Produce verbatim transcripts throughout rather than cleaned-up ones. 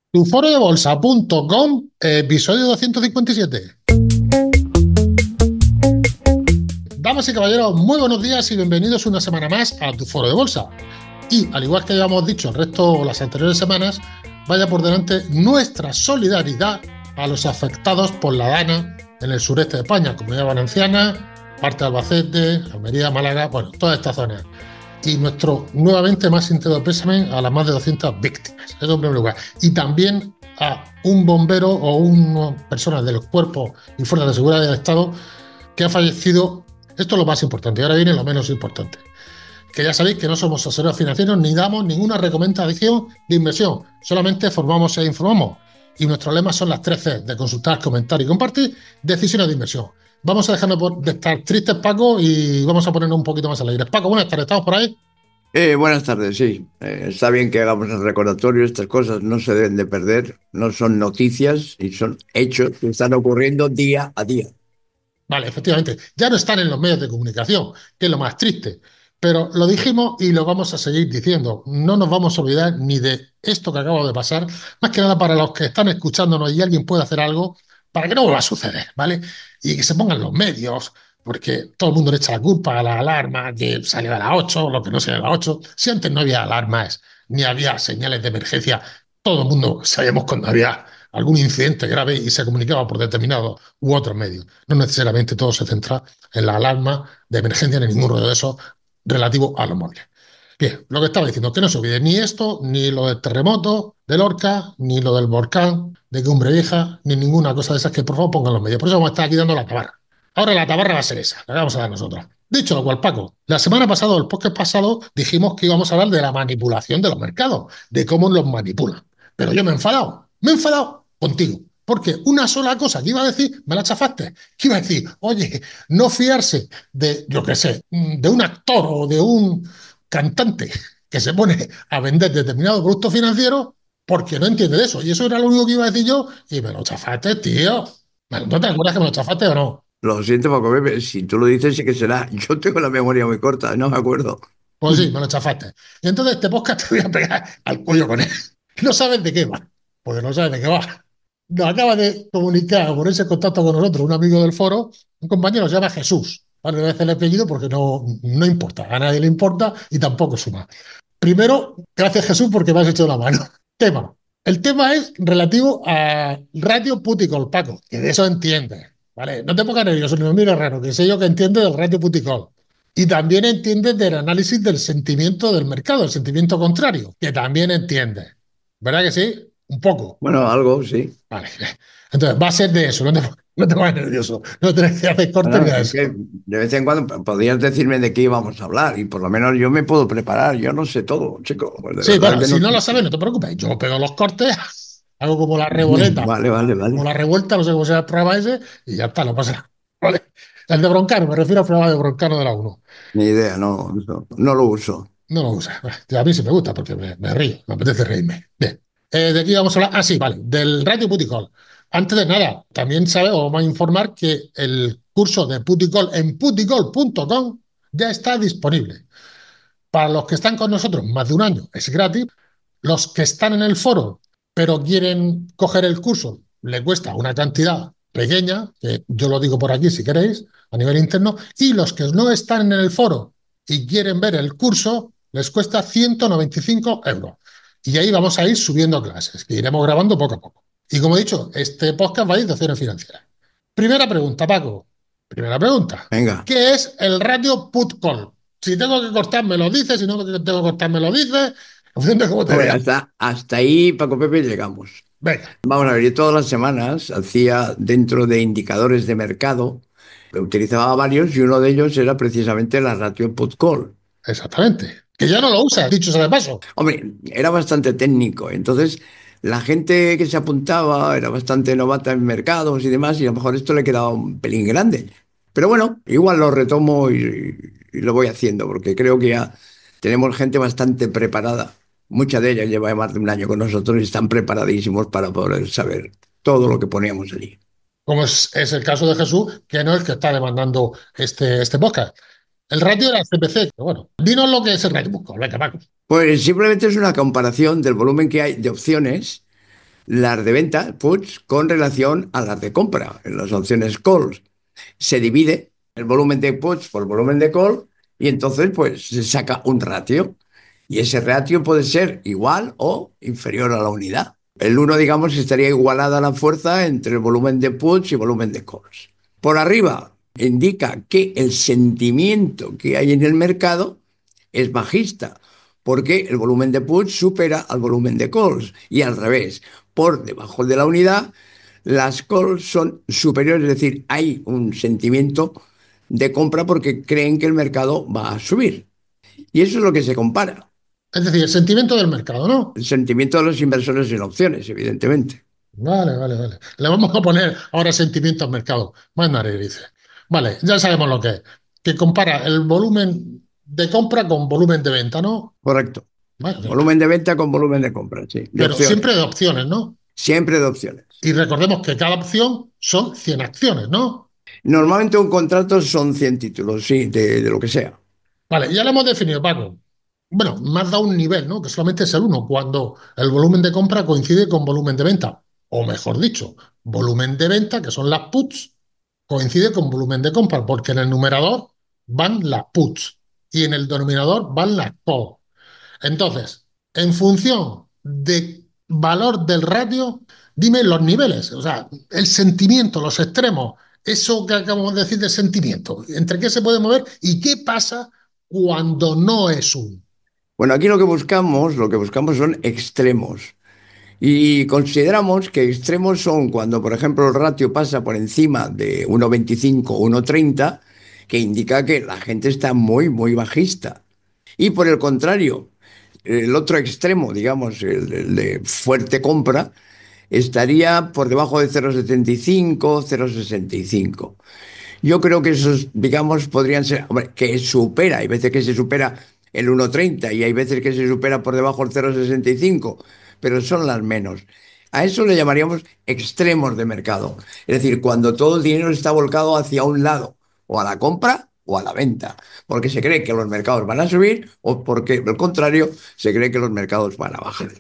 tu foro de bolsa punto com, episodio doscientos cincuenta y siete. Damas y caballeros, muy buenos días y bienvenidos una semana más a tu foro de bolsa. Y al igual que ya hemos dicho el resto las anteriores semanas, vaya por delante nuestra solidaridad a los afectados por la DANA en el sureste de España, Comunidad Valenciana, parte de Albacete, Almería, Málaga, bueno, toda esta zona. Y nuestro nuevamente más sincero pésame a las más de doscientas víctimas, eso en primer lugar. Y también a un bombero o una persona del cuerpo y fuerzas de seguridad del Estado que ha fallecido. Esto es lo más importante, y ahora viene lo menos importante. Que ya sabéis que no somos asesores financieros ni damos ninguna recomendación de inversión, solamente formamos e informamos. Y nuestros lemas son las tres C, de consultar, comentar y compartir, decisiones de inversión. Vamos a dejarnos de estar tristes, Paco, y vamos a ponernos un poquito más alegres. Paco, buenas tardes, ¿estamos por ahí? Eh, buenas tardes, sí. Eh, está bien que hagamos el recordatorio. Estas cosas no se deben de perder. No son noticias y son hechos que están ocurriendo día a día. Vale, efectivamente, ya no están en los medios de comunicación, que es lo más triste, pero lo dijimos y lo vamos a seguir diciendo. No nos vamos a olvidar ni de esto que acaba de pasar, más que nada para los que están escuchándonos y alguien pueda hacer algo para que no vuelva a suceder, ¿vale? Y que se pongan los medios, porque todo el mundo le echa la culpa a la alarma que salió a las ocho, lo que no salió a las ocho. Si antes no había alarmas ni había señales de emergencia, todo el mundo sabíamos cuando había algún incidente grave y se comunicaba por determinados u otros medios. No necesariamente todo se centra en la alarma de emergencia ni ninguno de esos relativo a los móviles. Bien, lo que estaba diciendo, que no se olvide ni esto, ni lo del terremoto de Lorca, ni lo del volcán de Cumbre Vieja, ni ninguna cosa de esas que por favor pongan los medios. Por eso vamos a estar aquí dando la tabarra. Ahora la tabarra va a ser esa, la que vamos a dar nosotros. Dicho lo cual, Paco, la semana pasada, el podcast pasado, dijimos que íbamos a hablar de la manipulación de los mercados, de cómo los manipulan. Pero yo me he enfadado, me he enfadado contigo. Porque una sola cosa que iba a decir, me la chafaste. Que iba a decir, oye, no fiarse de, yo qué sé, de un actor o de un cantante que se pone a vender determinado producto financiero porque no entiende de eso. Y eso era lo único que iba a decir yo y me lo chafaste, tío. ¿No te acuerdas que me lo chafaste o no? Lo siento, Paco Pepe, si tú lo dices, sí que será. Yo tengo la memoria muy corta, no me acuerdo. Pues sí, me lo chafaste. Y entonces este podcast te voy a pegar al cuello con él. No sabes de qué va, porque no sabes de qué va. Nos acaba de comunicar o ponerse en contacto con nosotros un amigo del foro, un compañero se llama Jesús. Vale, no voy a decir el apellido porque no, no importa, a nadie le importa y tampoco suma. Primero, gracias Jesús porque me has hecho la mano. Tema. El tema es relativo a ratio put y call, Paco, que de eso entiendes. ¿Vale? No te pongas nervioso ni me mires raro, que sé yo que entiende del ratio put y call. Y también entiendes del análisis del sentimiento del mercado, el sentimiento contrario, que también entiendes. ¿Verdad que sí? Un poco. Bueno, algo, sí. Vale. Entonces, va a ser de eso, no te, no te pongas nervioso. No tienes que hacer corte ni Bueno, a es eso. que de vez en cuando p- podrías decirme de qué íbamos a hablar y por lo menos yo me puedo preparar. Yo no sé todo, chico. Pues de Sí, verdad bueno, que si no. no lo sabes, no te preocupes. Yo pego los cortes, hago como la revoleta, Vale, vale, como vale. la revuelta, no sé cómo se llama el programa ese, y ya está, no pasa nada. ¿Vale? El de Broncano, me refiero al programa de Broncano de la uno. Ni idea, no, no, no lo uso. No lo usa. A mí sí me gusta porque me, me río, me apetece reírme. Bien. Eh, ¿de qué vamos a hablar? Ah, sí, vale, del ratio put y call. Antes de nada, también sabe o vamos a informar que el curso de put y call en put y call punto com ya está disponible. Para los que están con nosotros más de un año, es gratis. Los que están en el foro, pero quieren coger el curso, le cuesta una cantidad pequeña, que yo lo digo por aquí si queréis, a nivel interno, y los que no están en el foro y quieren ver el curso, les cuesta ciento noventa y cinco euros. Y ahí vamos a ir subiendo clases, que iremos grabando poco a poco. Y como he dicho, este podcast va a ir de acciones financieras. Primera pregunta, Paco. Primera pregunta. Venga. ¿Qué es el radio put call? Si tengo que cortar, me lo dices. Si no tengo que cortar, me lo dices. En función de cómo te Vale, veas. hasta, hasta ahí, Paco Pepe, llegamos. Venga, Vamos a ver, yo todas las semanas hacía dentro de indicadores de mercado, utilizaba varios y uno de ellos era precisamente la ratio put call. exactamente. Que ya no lo usas, dicho sea de paso. Hombre, era bastante técnico, entonces la gente que se apuntaba era bastante novata en mercados y demás y a lo mejor esto le quedaba un pelín grande. Pero bueno, igual lo retomo y, y lo voy haciendo porque creo que ya tenemos gente bastante preparada. Mucha de ellas lleva más de un año con nosotros y están preparadísimos para poder saber todo lo que poníamos allí. Como es, es el caso de Jesús, que no es el que está demandando este, este podcast. El ratio era el C P C. Pero bueno, dinos lo que es el ratio. Busco, venga, Paco. Pues simplemente es una comparación del volumen que hay de opciones las de venta, puts, con relación a las de compra, en las opciones calls. Se divide el volumen de puts por el volumen de call y entonces pues se saca un ratio. Y ese ratio puede ser igual o inferior a la unidad. El uno, digamos, estaría igualada la fuerza entre el volumen de puts y volumen de calls. Por arriba indica que el sentimiento que hay en el mercado es bajista, porque el volumen de puts supera al volumen de calls y al revés. Por debajo de la unidad, las calls son superiores, es decir, hay un sentimiento de compra porque creen que el mercado va a subir. Y eso es lo que se compara. Es decir, el sentimiento del mercado, ¿no? El sentimiento de los inversores en opciones, evidentemente. Vale, vale, vale. Le vamos a poner ahora sentimiento al mercado. Más narices. Vale, ya sabemos lo que es. Que compara el volumen de compra con volumen de venta, ¿no? Correcto. Vale, venga. Volumen de venta con volumen de compra, sí. De Pero opciones. siempre de opciones, ¿no? Siempre de opciones. Y recordemos que cada opción son cien acciones, ¿no? Normalmente un contrato son cien títulos, sí, de, de lo que sea. Vale, ya lo hemos definido, Paco. Bueno, más da un nivel, ¿no? Que solamente es el uno, cuando el volumen de compra coincide con volumen de venta. O mejor dicho, volumen de venta, que son las puts, coincide con volumen de compra, porque en el numerador van las puts y en el denominador van las calls. Entonces, en función de valor del ratio, dime los niveles, o sea, el sentimiento, los extremos, eso que acabamos de decir de sentimiento, entre qué se puede mover y qué pasa cuando no es un. Bueno, aquí lo que buscamos, lo que buscamos son extremos. Y consideramos que extremos son cuando, por ejemplo, el ratio pasa por encima de uno coma veinticinco o uno coma treinta, que indica que la gente está muy, muy bajista. Y por el contrario, el otro extremo, digamos, el, el de fuerte compra, estaría por debajo de cero coma setenta y cinco, cero coma sesenta y cinco. Yo creo que esos, digamos, podrían ser, hombre, que supera, hay veces que se supera el uno coma treinta y hay veces que se supera por debajo el cero coma sesenta y cinco, pero son las menos. A eso le llamaríamos extremos de mercado. Es decir, cuando todo el dinero está volcado hacia un lado, o a la compra o a la venta, porque se cree que los mercados van a subir o porque, al contrario, se cree que los mercados van a bajar.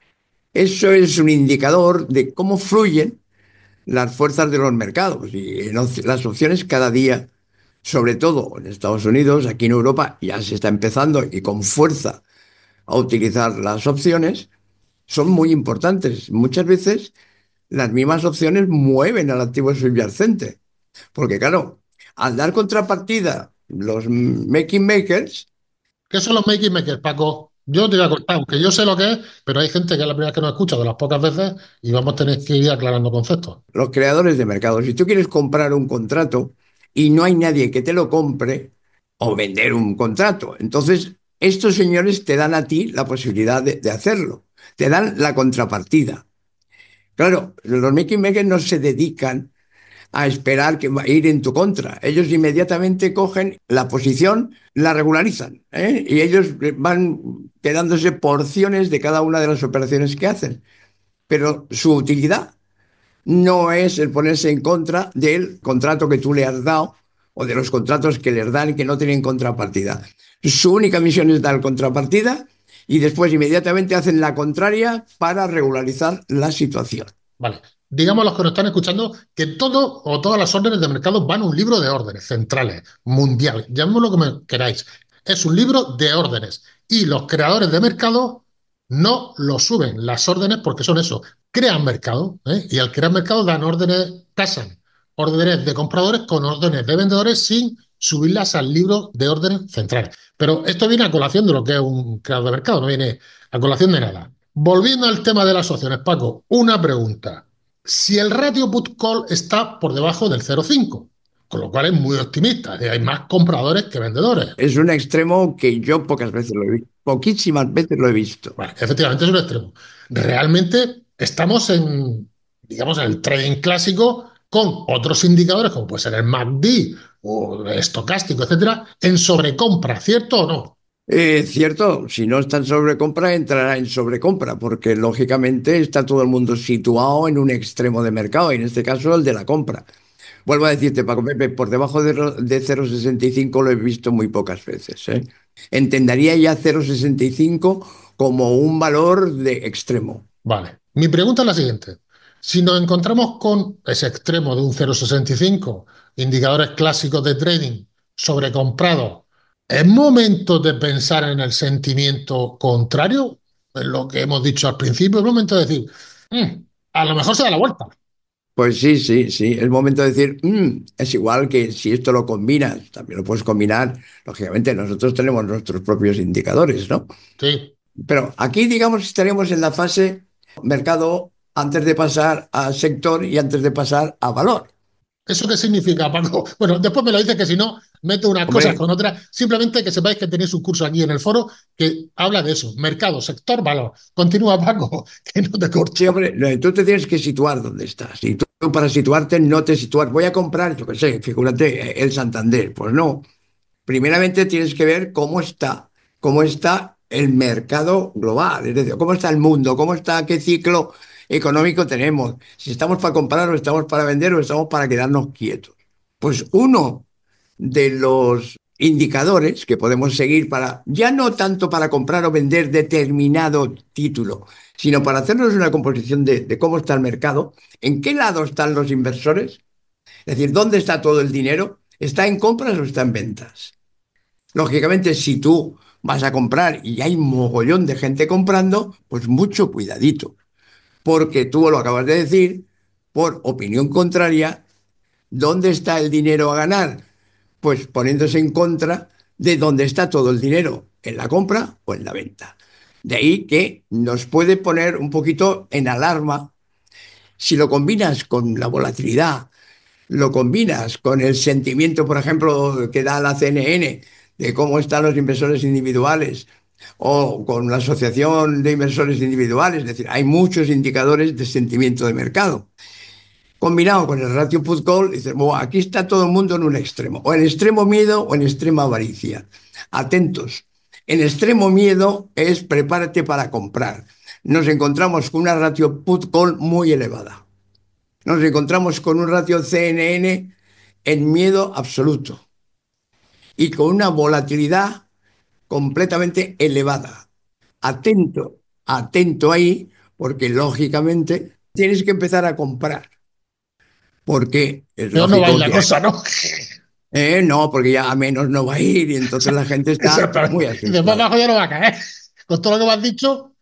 Eso es un indicador de cómo fluyen las fuerzas de los mercados y en op- las opciones cada día, sobre todo en Estados Unidos, aquí en Europa ya se está empezando y con fuerza a utilizar las opciones, son muy importantes. Muchas veces las mismas opciones mueven al activo subyacente, porque claro, al dar contrapartida los making makers, ¿Qué son los making makers, Paco? Yo te voy a contar, aunque yo sé lo que es, pero hay gente que es la primera vez que nos escucha de las pocas veces y vamos a tener que ir aclarando conceptos. los creadores de mercados, si tú quieres comprar un contrato y no hay nadie que te lo compre, o vender un contrato, entonces estos señores te dan a ti la posibilidad de, de hacerlo, te dan la contrapartida. Claro, los making makers no se dedican a esperar que va a ir en tu contra. Ellos inmediatamente cogen la posición, la regularizan, ¿eh? Y ellos van quedándose porciones de cada una de las operaciones que hacen. Pero su utilidad no es el ponerse en contra del contrato que tú le has dado o de los contratos que les dan y que no tienen contrapartida. Su única misión es dar contrapartida y después inmediatamente hacen la contraria para regularizar la situación. Vale. Digamos los que nos están escuchando que todo o todas las órdenes de mercado van a un libro de órdenes centrales, mundial, llamémoslo como queráis. Es un libro de órdenes y los creadores de mercado no lo suben las órdenes porque son eso, crean mercado, ¿eh? Y al crear mercado dan órdenes, casan órdenes de compradores con órdenes de vendedores sin subirlas al libro de órdenes centrales. Pero esto viene a colación de lo que es un creador de mercado, no viene a colación de nada. Volviendo al tema de las opciones, Paco, una pregunta. Si el ratio put-call está por debajo del cero coma cinco, con lo cual es muy optimista, es decir, hay más compradores que vendedores. Es un extremo que yo pocas veces lo he visto, poquísimas veces lo he visto. Bueno, efectivamente es un extremo. Realmente estamos en, digamos, en el trading clásico con otros indicadores, como puede ser el M A C D o el estocástico, etcétera, en sobrecompra, ¿cierto o no? Eh, cierto, si no está en sobrecompra, entrará en sobrecompra, porque lógicamente está todo el mundo situado en un extremo de mercado, y en este caso el de la compra. Vuelvo a decirte, Paco Pepe, por debajo de, ro- de cero coma sesenta y cinco lo he visto muy pocas veces, ¿eh? Entendería ya cero coma sesenta y cinco como un valor de extremo. Vale. Mi pregunta es la siguiente. Si nos encontramos con ese extremo de un cero coma sesenta y cinco, indicadores clásicos de trading sobrecomprados, ¿es momento de pensar en el sentimiento contrario? En lo que hemos dicho al principio, es momento de decir, "Mm, a lo mejor se da la vuelta". Pues sí, sí, sí. Es momento de decir, "Mm", es igual que si esto lo combinas, también lo puedes combinar. Lógicamente, nosotros tenemos nuestros propios indicadores, ¿no? Sí. Pero aquí, digamos, estaríamos en la fase mercado antes de pasar a sector y antes de pasar a valor. ¿Eso qué significa, Paco? Bueno, después me lo dices que si no, meto unas cosas Hombre, con otras. Simplemente que sepáis que tenéis un curso aquí en el foro que habla de eso. Mercado, sector, valor. Continúa, Paco, que no te sí, corto. hombre, no, tú te tienes que situar donde estás. Y tú para situarte no te sitúas, voy a comprar, yo qué sé, figúrate, el Santander. Pues no. Primeramente tienes que ver cómo está, cómo está el mercado global, es decir, cómo está el mundo, cómo está, qué ciclo económico tenemos, si estamos para comprar o estamos para vender o estamos para quedarnos quietos. Pues uno de los indicadores que podemos seguir para, ya no tanto para comprar o vender determinado título, sino para hacernos una composición de, de cómo está el mercado, en qué lado están los inversores, es decir, dónde está todo el dinero, está en compras o está en ventas. Lógicamente, si tú vas a comprar y hay mogollón de gente comprando, pues mucho cuidadito, porque tú lo acabas de decir, por opinión contraria, ¿dónde está el dinero a ganar? Pues poniéndose en contra de dónde está todo el dinero, en la compra o en la venta. De ahí que nos puede poner un poquito en alarma si lo combinas con la volatilidad, lo combinas con el sentimiento, por ejemplo, que da la C N N de cómo están los inversores individuales o con la Asociación de Inversores Individuales, es decir, hay muchos indicadores de sentimiento de mercado. Combinado con el ratio put-call, dices, "Buah, aquí está todo el mundo en un extremo, o en extremo miedo o en extrema avaricia. Atentos, en extremo miedo es prepárate para comprar. Nos encontramos con una ratio put-call muy elevada. Nos encontramos con un ratio C N N en miedo absoluto y con una volatilidad completamente elevada. Atento, atento ahí, porque lógicamente tienes que empezar a comprar, porque es Pero no va a ir lógico la que cosa, ¿no? eh, no, porque ya a menos no va a ir y entonces la gente está muy Exactamente. Y después asustada. abajo ya no va a caer. Con todo lo que me has dicho.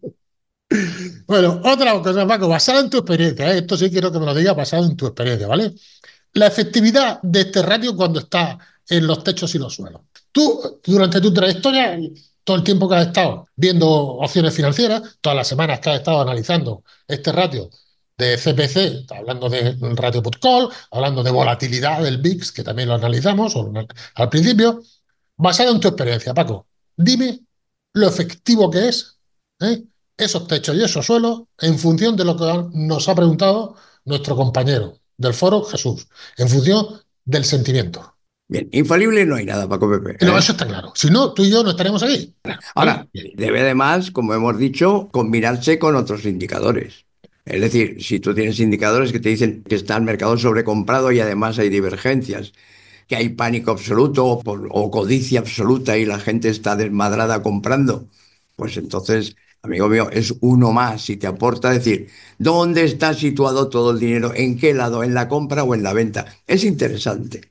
Bueno, otra cosa, Paco, basada en tu experiencia, ¿eh? Esto sí quiero que me lo digas basado en tu experiencia, ¿vale? La efectividad de este ratio cuando está en los techos y los suelos. Tú, durante tu trayectoria, todo el tiempo que has estado viendo opciones financieras, todas las semanas que has estado analizando este ratio de C P C, hablando de ratio put call, hablando de volatilidad del V I X, que también lo analizamos al principio, basado en tu experiencia, Paco, dime lo efectivo que es, ¿eh? Esos techos y esos suelos en función de lo que nos ha preguntado nuestro compañero del foro, Jesús, en función del sentimiento. Bien, infalible no hay nada, Paco Pepe, No, ¿eh? eso está claro. Si no, tú y yo no estaremos aquí. Claro, ¿vale? Ahora, Bien. debe además, como hemos dicho, combinarse con otros indicadores. Es decir, si tú tienes indicadores que te dicen que está el mercado sobrecomprado y además hay divergencias, que hay pánico absoluto o, por- o codicia absoluta y la gente está desmadrada comprando, pues entonces, amigo mío, es uno más y te aporta decir, ¿dónde está situado todo el dinero? ¿En qué lado? ¿En la compra o en la venta? Es interesante.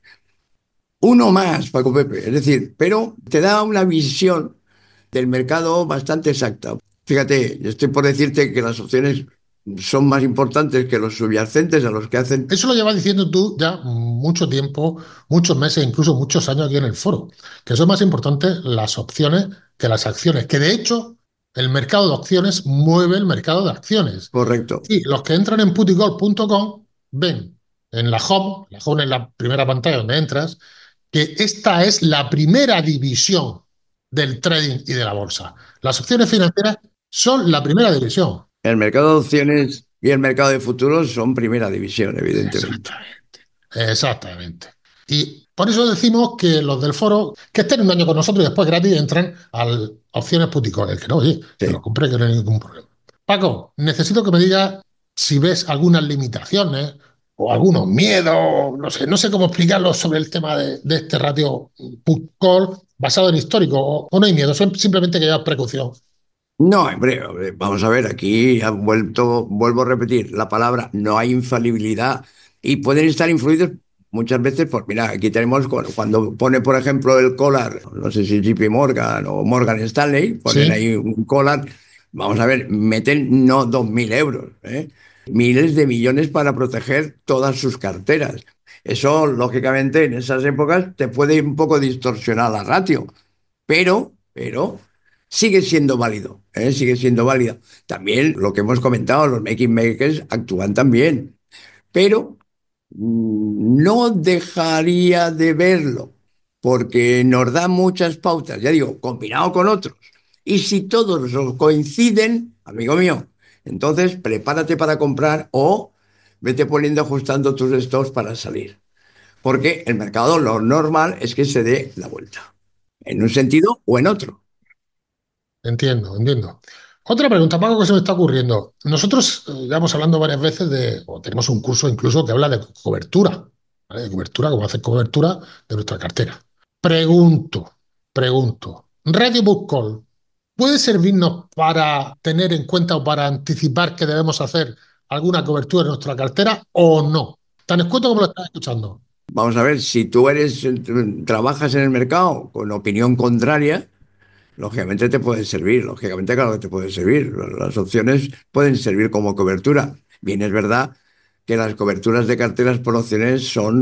Uno más, Paco Pepe, es decir, pero te da una visión del mercado bastante exacta. Fíjate, yo estoy por decirte que las opciones son más importantes que los subyacentes a los que hacen. Eso lo llevas diciendo tú ya mucho tiempo, muchos meses, incluso muchos años aquí en el foro, que son más importantes las opciones que las acciones, que de hecho el mercado de opciones mueve el mercado de acciones. Correcto. Y los que entran en putigol punto com ven en la home, la home es la primera pantalla donde entras, que esta es la primera división del trading y de la bolsa. Las opciones financieras son la primera división. El mercado de opciones y el mercado de futuros son primera división, evidentemente. Exactamente. Exactamente. Y por eso decimos que los del foro, que estén un año con nosotros y después gratis entran a opciones puticol. El que no, oye, que lo Sí. compre, que no hay ningún problema. Paco, necesito que me digas si ves algunas limitaciones o algunos miedos, no sé, no sé cómo explicarlo sobre el tema de, de este ratio put call basado en histórico, o, o no hay miedo, son simplemente que llevas precaución. No, hombre, hombre, vamos a ver, aquí ha vuelto, vuelvo a repetir la palabra, no hay infalibilidad y pueden estar influidos muchas veces por, mira, aquí tenemos cu- cuando pone, por ejemplo, el collar, no sé si J P Morgan o Morgan Stanley, ponen Sí, ahí un collar, vamos a ver, meten no dos mil euros, ¿eh? Miles de millones para proteger todas sus carteras. Eso, lógicamente, en esas épocas te puede un poco distorsionar la ratio, pero, pero sigue siendo válido, ¿eh? Sigue siendo válida. También lo que hemos comentado, los making makers actúan también, pero mm, no dejaría de verlo, porque nos da muchas pautas, ya digo, combinado con otros. Y si todos los coinciden, amigo mío, entonces prepárate para comprar o vete poniendo, ajustando tus stocks para salir. Porque el mercado lo normal es que se dé la vuelta, en un sentido o en otro. entiendo, entiendo. Otra pregunta, Paco, que se me está ocurriendo. Nosotros eh, ya hemos hablando varias veces de, o tenemos un curso incluso que habla de cobertura, ¿vale? De cobertura, cómo hacer cobertura de nuestra cartera. Pregunto, pregunto, Radio Book Call, ¿puede servirnos para tener en cuenta o para anticipar que debemos hacer alguna cobertura en nuestra cartera o no? Tan escueto como lo estás escuchando. Vamos a ver, si tú eres, eh, trabajas en el mercado con opinión contraria, lógicamente te puede servir, lógicamente claro que te puede servir. Las opciones pueden servir como cobertura. Bien, es verdad que las coberturas de carteras por opciones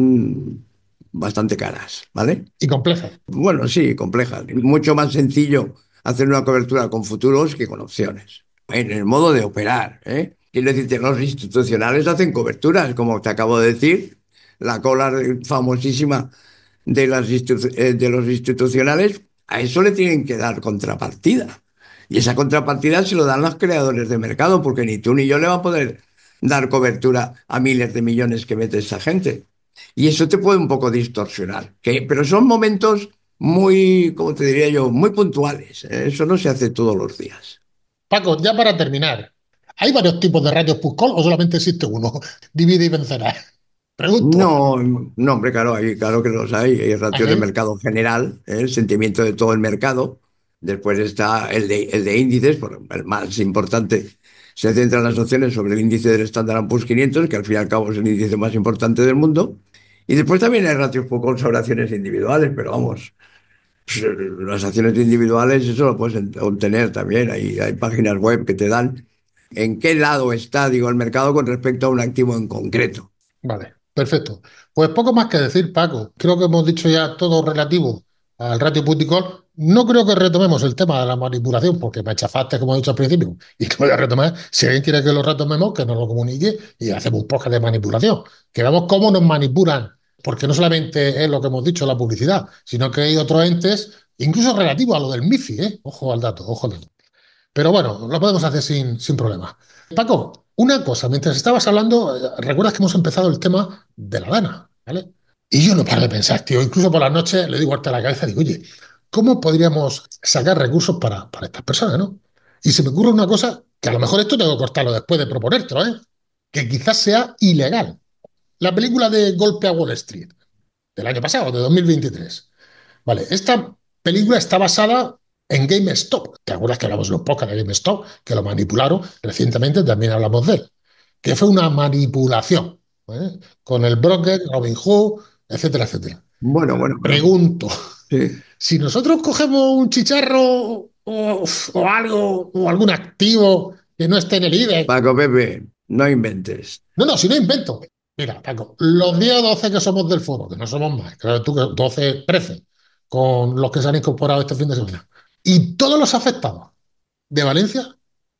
son bastante caras, ¿vale? Y compleja. Bueno, sí, complejas. Mucho más sencillo hacer una cobertura con futuros que con opciones. En el modo de operar, ¿eh? Quiero decirte, los institucionales hacen coberturas, como te acabo de decir. La cola famosísima de, las institu- eh, de los institucionales, a eso le tienen que dar contrapartida. Y esa contrapartida se lo dan los creadores de mercado, porque ni tú ni yo le va a poder dar cobertura a miles de millones que mete esa gente. Y eso te puede un poco distorsionar. ¿Que? Pero son momentos muy, como te diría yo, muy puntuales. ¿Eh? Eso no se hace todos los días. Paco, ya para terminar, ¿hay varios tipos de radios Push-Call o solamente existe uno? Divide y vencerás. Pregunto. No, no, hombre, claro, hay, claro que los hay. Hay ratios de ¿Eh? mercado general, ¿eh? El sentimiento de todo el mercado. Después está el de, el de índices, por el más importante. Se centra en las opciones sobre el índice del Standard and Poor's quinientos, que al fin y al cabo es el índice más importante del mundo. Y después también hay ratios poco sobre acciones individuales, pero vamos, pues, las acciones individuales, eso lo puedes ent- obtener también. Hay, hay páginas web que te dan en qué lado está, digo, el mercado con respecto a un activo en concreto. Vale, perfecto. Pues poco más que decir, Paco. Creo que hemos dicho ya todo relativo al ratio put y call. No creo que retomemos el tema de la manipulación, porque me chafaste, como he dicho al principio, y que lo voy a retomar. Si alguien quiere que lo retomemos, que nos lo comunique y hacemos un podcast de manipulación. Que veamos cómo nos manipulan, porque no solamente es lo que hemos dicho, la publicidad, sino que hay otros entes, incluso relativos a lo del MiFI, ¿eh? Ojo al dato, ojo al dato. Pero bueno, lo podemos hacer sin, sin problema. Paco, una cosa, mientras estabas hablando, eh, recuerdas que hemos empezado el tema de la lana, ¿vale? Y yo no paro de pensar, tío, incluso por las noches le digo vuelta a la cabeza, digo, oye, ¿cómo podríamos sacar recursos para, para estas personas, ¿no? Y se me ocurre una cosa, que a lo mejor esto tengo que cortarlo después de proponértelo, ¿eh? Que quizás sea ilegal. La película de Golpe a Wall Street, del año pasado, de dos mil veintitrés. Vale, esta película está basada en GameStop. ¿Te acuerdas que hablamos de los podcasts de GameStop? Que lo manipularon recientemente, también hablamos de él. Que fue una manipulación, ¿eh? Con el broker, Robinhood, etcétera, etcétera. Bueno, bueno, bueno. Pregunto, Sí. si nosotros cogemos un chicharro o, o algo, o algún activo que no esté en el IBEX, Paco Pepe, no inventes. no, no, si no invento. Mira, Paco, los diez o doce que somos del foro, que no somos más, claro, tú que doce, trece, con los que se han incorporado este fin de semana, y todos los afectados de Valencia,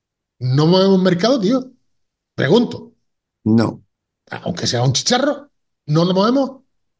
no movemos mercado, tío. Pregunto, No. aunque sea un chicharro, no lo movemos.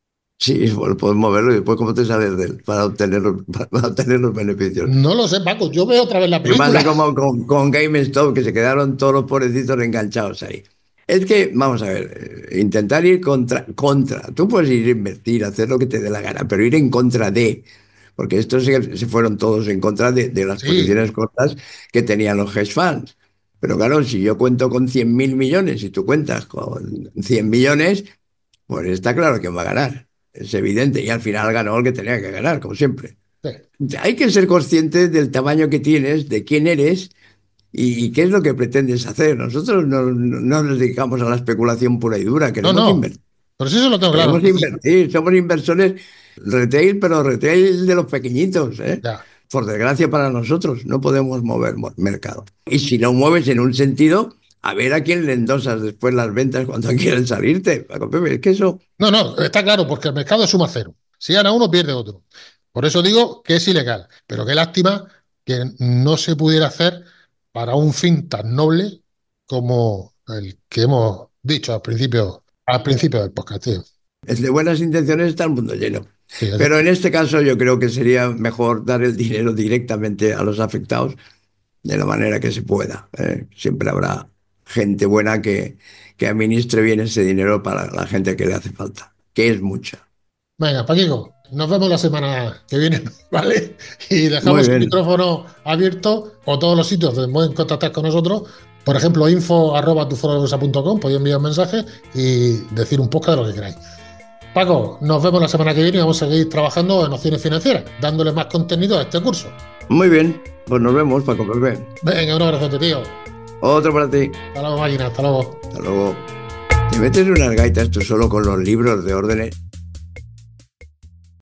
Sí, bueno, puedes moverlo y después cómo te sales de él para obtener los, para obtener los beneficios. No lo sé, Paco, yo veo otra vez la Me película. pasa como con, con GameStop, que se quedaron todos los pobrecitos enganchados ahí. Es que, vamos a ver, eh, intentar ir contra, contra. Tú puedes ir a invertir, hacer lo que te dé la gana, pero ir en contra de. Porque estos se, se fueron todos en contra de, de las Sí, posiciones cortas que tenían los hedge funds. Pero claro, si yo cuento con cien mil millones y tú cuentas con cien millones, pues está claro quién va a ganar. Es evidente. Y al final ganó el que tenía que ganar, como siempre. sí, Hay que ser consciente del tamaño que tienes, de quién eres, ¿Y, y qué es lo que pretendes hacer? Nosotros no, no no nos dedicamos a la especulación pura y dura, No, queremos no, invertir. pero sí eso lo tengo claro. Queremos Y, invertir, somos inversores retail, pero retail de los pequeñitos, ¿eh? ya. Por desgracia para nosotros, no podemos mover mo- mercado. Y si lo mueves en un sentido, a ver a quién le endosas después las ventas cuando quieren salirte. Paco Pepe, es que eso No, no, está claro, porque el mercado suma cero. Si gana uno, pierde otro. Por eso digo que es ilegal. Pero qué lástima que no se pudiera hacer para un fin tan noble como el que hemos dicho al principio, al principio del podcast, tío. es de buenas intenciones, está el mundo lleno. Sí, es Pero de- en este caso yo creo que sería mejor dar el dinero directamente a los afectados de la manera que se pueda. ¿Eh? Siempre habrá gente buena que, que administre bien ese dinero para la gente que le hace falta, que es mucha. Venga, Paquico, nos vemos la semana que viene, ¿vale? Y Muy dejamos el bien. micrófono abierto o todos los sitios donde pueden contactar con nosotros. Por ejemplo, info arroba tuforobolsa punto com, podéis enviar un mensaje y decir un poco de lo que queráis. Paco, nos vemos la semana que viene y vamos a seguir trabajando en opciones financieras, dándole más contenido a este curso. Muy bien. Pues nos vemos, Paco Pepe. Venga, un abrazo, tío. Otro para ti. Hasta luego, máquina, hasta luego. Hasta luego. Te metes unas gaitas tú solo con los libros de órdenes.